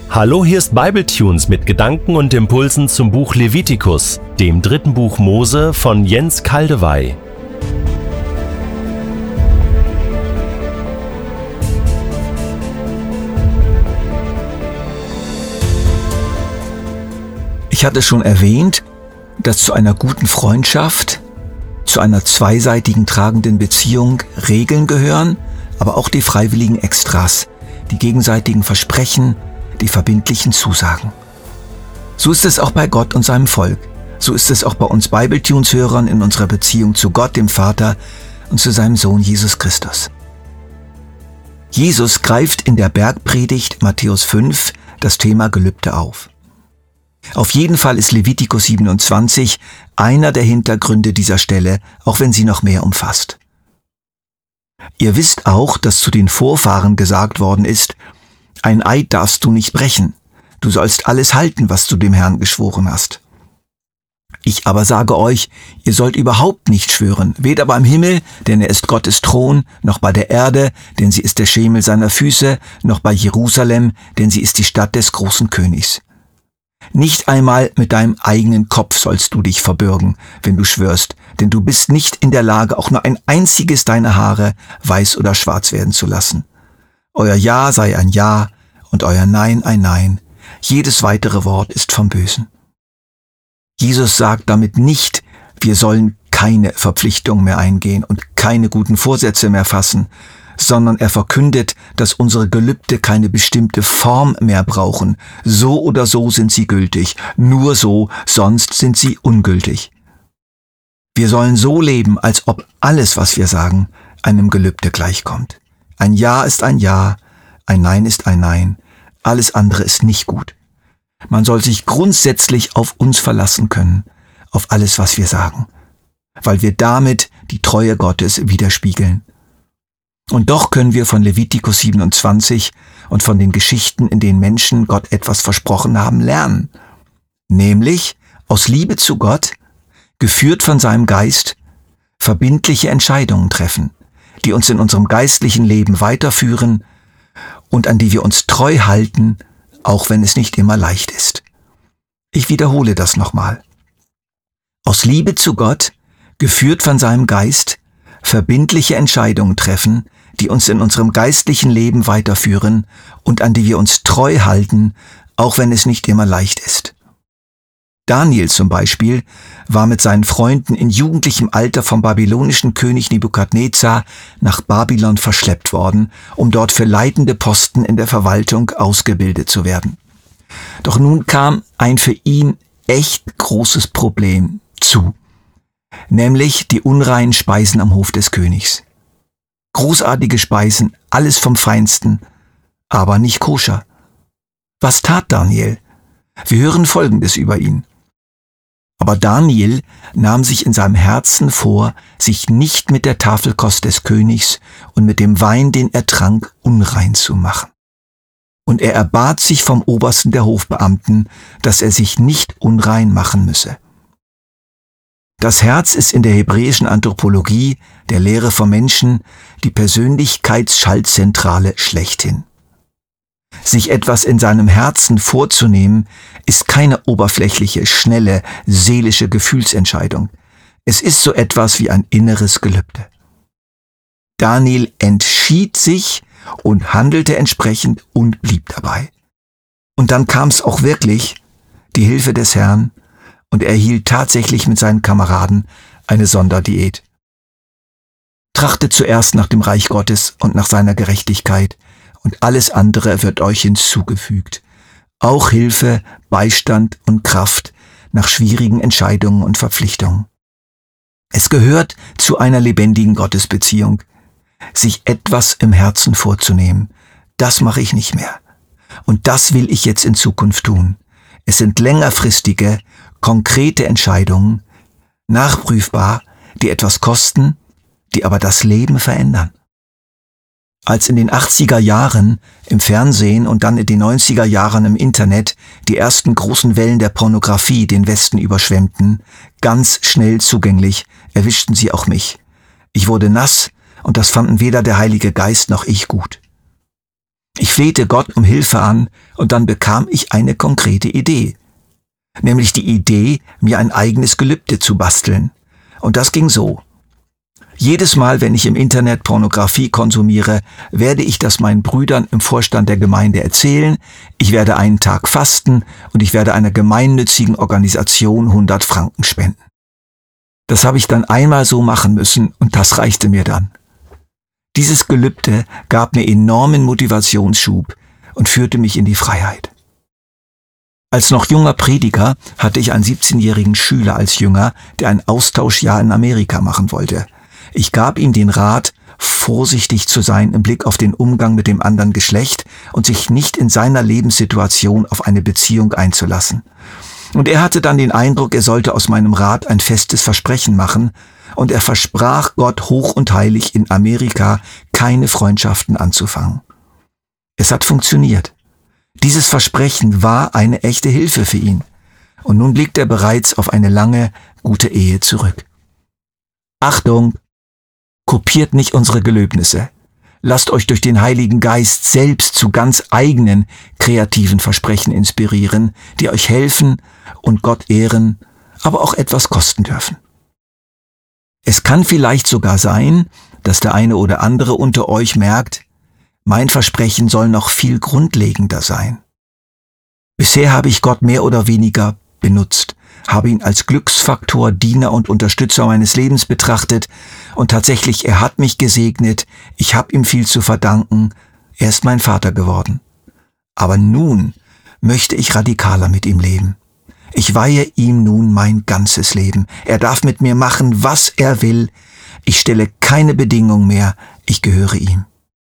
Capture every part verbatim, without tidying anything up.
Hallo, hier ist Bibletunes mit Gedanken und Impulsen zum Buch Levitikus, dem dritten Buch Mose von Jens Kaldewey. Ich hatte schon erwähnt, dass zu einer guten Freundschaft, zu einer zweiseitigen tragenden Beziehung Regeln gehören, aber auch die freiwilligen Extras, die gegenseitigen Versprechen, die verbindlichen Zusagen. So ist es auch bei Gott und seinem Volk. So ist es auch bei uns Bibletunes-Hörern in unserer Beziehung zu Gott, dem Vater, und zu seinem Sohn Jesus Christus. Jesus greift in der Bergpredigt Matthäus fünf das Thema Gelübde auf. Auf jeden Fall ist Levitikus siebenundzwanzig einer der Hintergründe dieser Stelle, auch wenn sie noch mehr umfasst. Ihr wisst auch, dass zu den Vorfahren gesagt worden ist, ein Eid darfst du nicht brechen, du sollst alles halten, was du dem Herrn geschworen hast. Ich aber sage euch, ihr sollt überhaupt nicht schwören, weder beim Himmel, denn er ist Gottes Thron, noch bei der Erde, denn sie ist der Schemel seiner Füße, noch bei Jerusalem, denn sie ist die Stadt des großen Königs. Nicht einmal mit deinem eigenen Kopf sollst du dich verbürgen, wenn du schwörst, denn du bist nicht in der Lage, auch nur ein einziges deiner Haare weiß oder schwarz werden zu lassen. Euer Ja sei ein Ja und euer Nein ein Nein. Jedes weitere Wort ist vom Bösen. Jesus sagt damit nicht, wir sollen keine Verpflichtung mehr eingehen und keine guten Vorsätze mehr fassen, sondern er verkündet, dass unsere Gelübde keine bestimmte Form mehr brauchen. So oder so sind sie gültig, nur so, sonst sind sie ungültig. Wir sollen so leben, als ob alles, was wir sagen, einem Gelübde gleichkommt. Ein Ja ist ein Ja, ein Nein ist ein Nein, alles andere ist nicht gut. Man soll sich grundsätzlich auf uns verlassen können, auf alles, was wir sagen, weil wir damit die Treue Gottes widerspiegeln. Und doch können wir von Levitikus siebenundzwanzig und von den Geschichten, in denen Menschen Gott etwas versprochen haben, lernen. Nämlich aus Liebe zu Gott, geführt von seinem Geist, verbindliche Entscheidungen treffen, die uns in unserem geistlichen Leben weiterführen und an die wir uns treu halten, auch wenn es nicht immer leicht ist. Ich wiederhole das nochmal. Aus Liebe zu Gott, geführt von seinem Geist, verbindliche Entscheidungen treffen, die uns in unserem geistlichen Leben weiterführen und an die wir uns treu halten, auch wenn es nicht immer leicht ist. Daniel zum Beispiel war mit seinen Freunden in jugendlichem Alter vom babylonischen König Nebukadnezar nach Babylon verschleppt worden, um dort für leitende Posten in der Verwaltung ausgebildet zu werden. Doch nun kam ein für ihn echt großes Problem zu, nämlich die unreinen Speisen am Hof des Königs. Großartige Speisen, alles vom Feinsten, aber nicht koscher. Was tat Daniel? Wir hören Folgendes über ihn. Aber Daniel nahm sich in seinem Herzen vor, sich nicht mit der Tafelkost des Königs und mit dem Wein, den er trank, unrein zu machen. Und er erbat sich vom Obersten der Hofbeamten, dass er sich nicht unrein machen müsse. Das Herz ist in der hebräischen Anthropologie, der Lehre vom Menschen, die Persönlichkeitsschaltzentrale schlechthin. Sich etwas in seinem Herzen vorzunehmen, ist keine oberflächliche, schnelle, seelische Gefühlsentscheidung. Es ist so etwas wie ein inneres Gelübde. Daniel entschied sich und handelte entsprechend und blieb dabei. Und dann kam es auch wirklich, die Hilfe des Herrn, und er hielt tatsächlich mit seinen Kameraden eine Sonderdiät. Trachtet zuerst nach dem Reich Gottes und nach seiner Gerechtigkeit, und alles andere wird euch hinzugefügt. Auch Hilfe, Beistand und Kraft nach schwierigen Entscheidungen und Verpflichtungen. Es gehört zu einer lebendigen Gottesbeziehung, sich etwas im Herzen vorzunehmen. Das mache ich nicht mehr. Und das will ich jetzt in Zukunft tun. Es sind längerfristige, konkrete Entscheidungen, nachprüfbar, die etwas kosten, die aber das Leben verändern. Als in den achtziger Jahren im Fernsehen und dann in den neunziger Jahren im Internet die ersten großen Wellen der Pornografie den Westen überschwemmten, ganz schnell zugänglich, erwischten sie auch mich. Ich wurde nass und das fanden weder der Heilige Geist noch ich gut. Ich flehte Gott um Hilfe an und dann bekam ich eine konkrete Idee. Nämlich die Idee, mir ein eigenes Gelübde zu basteln. Und das ging so. Jedes Mal, wenn ich im Internet Pornografie konsumiere, werde ich das meinen Brüdern im Vorstand der Gemeinde erzählen, ich werde einen Tag fasten und ich werde einer gemeinnützigen Organisation hundert Franken spenden. Das habe ich dann einmal so machen müssen und das reichte mir dann. Dieses Gelübde gab mir enormen Motivationsschub und führte mich in die Freiheit. Als noch junger Prediger hatte ich einen siebzehnjährigen Schüler als Jünger, der ein Austauschjahr in Amerika machen wollte. Ich gab ihm den Rat, vorsichtig zu sein im Blick auf den Umgang mit dem anderen Geschlecht und sich nicht in seiner Lebenssituation auf eine Beziehung einzulassen. Und er hatte dann den Eindruck, er sollte aus meinem Rat ein festes Versprechen machen, und er versprach Gott hoch und heilig in Amerika keine Freundschaften anzufangen. Es hat funktioniert. Dieses Versprechen war eine echte Hilfe für ihn. Und nun blickt er bereits auf eine lange, gute Ehe zurück. Achtung! Kopiert nicht unsere Gelöbnisse. Lasst euch durch den Heiligen Geist selbst zu ganz eigenen, kreativen Versprechen inspirieren, die euch helfen und Gott ehren, aber auch etwas kosten dürfen. Es kann vielleicht sogar sein, dass der eine oder andere unter euch merkt, mein Versprechen soll noch viel grundlegender sein. Bisher habe ich Gott mehr oder weniger benutzt, habe ihn als Glücksfaktor, Diener und Unterstützer meines Lebens betrachtet und tatsächlich, er hat mich gesegnet, ich habe ihm viel zu verdanken, er ist mein Vater geworden. Aber nun möchte ich radikaler mit ihm leben. Ich weihe ihm nun mein ganzes Leben. Er darf mit mir machen, was er will. Ich stelle keine Bedingung mehr, ich gehöre ihm.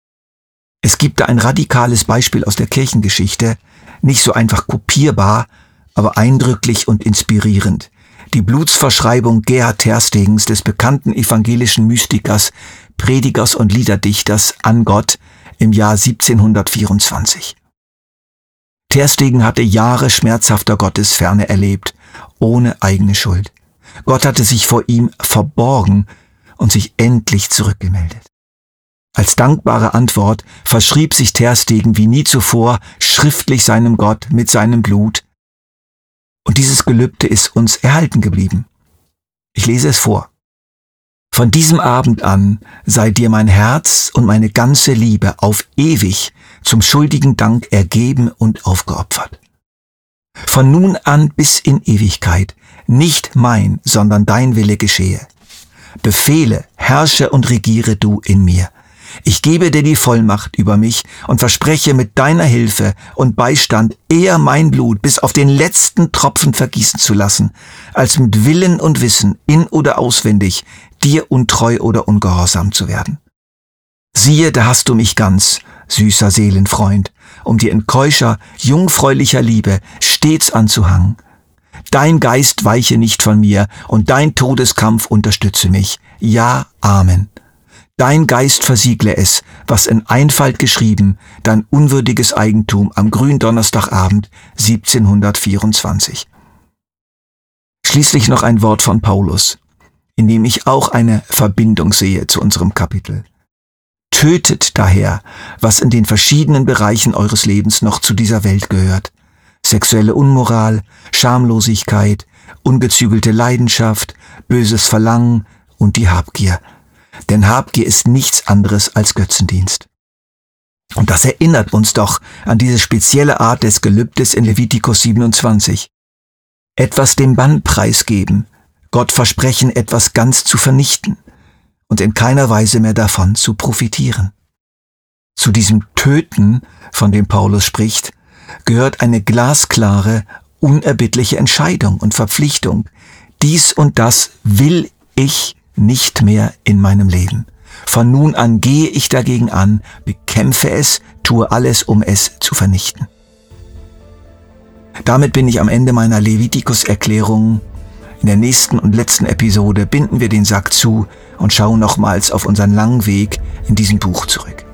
Es gibt da ein radikales Beispiel aus der Kirchengeschichte, nicht so einfach kopierbar, aber eindrücklich und inspirierend. Die Blutsverschreibung Gerhard Terstegens, des bekannten evangelischen Mystikers, Predigers und Liederdichters an Gott im Jahr siebzehnhundertvierundzwanzig. Terstegen hatte Jahre schmerzhafter Gottesferne erlebt, ohne eigene Schuld. Gott hatte sich vor ihm verborgen und sich endlich zurückgemeldet. Als dankbare Antwort verschrieb sich Terstegen wie nie zuvor schriftlich seinem Gott mit seinem Blut. Und dieses Gelübde ist uns erhalten geblieben. Ich lese es vor. Von diesem Abend an sei dir mein Herz und meine ganze Liebe auf ewig zum schuldigen Dank ergeben und aufgeopfert. Von nun an bis in Ewigkeit nicht mein, sondern dein Wille geschehe. Befehle, herrsche und regiere du in mir. Ich gebe dir die Vollmacht über mich und verspreche mit deiner Hilfe und Beistand eher mein Blut bis auf den letzten Tropfen vergießen zu lassen, als mit Willen und Wissen, in oder auswendig, dir untreu oder ungehorsam zu werden. Siehe, da hast du mich ganz, süßer Seelenfreund, um dir in keuscher, jungfräulicher Liebe stets anzuhangen. Dein Geist weiche nicht von mir und dein Todeskampf unterstütze mich. Ja, Amen. Dein Geist versiegle es, was in Einfalt geschrieben, dein unwürdiges Eigentum am Gründonnerstagabend siebzehnhundertvierundzwanzig. Schließlich noch ein Wort von Paulus, in dem ich auch eine Verbindung sehe zu unserem Kapitel. Tötet daher, was in den verschiedenen Bereichen eures Lebens noch zu dieser Welt gehört. Sexuelle Unmoral, Schamlosigkeit, ungezügelte Leidenschaft, böses Verlangen und die Habgier. Denn Habgier ist nichts anderes als Götzendienst. Und das erinnert uns doch an diese spezielle Art des Gelübdes in Levitikus siebenundzwanzig. Etwas dem Bann preisgeben, Gott versprechen, etwas ganz zu vernichten und in keiner Weise mehr davon zu profitieren. Zu diesem Töten, von dem Paulus spricht, gehört eine glasklare, unerbittliche Entscheidung und Verpflichtung. Dies und das will ich nicht mehr in meinem Leben. Von nun an gehe ich dagegen an, bekämpfe es, tue alles, um es zu vernichten. Damit bin ich am Ende meiner Levitikus-Erklärung. In der nächsten und letzten Episode binden wir den Sack zu und schauen nochmals auf unseren langen Weg in diesem Buch zurück.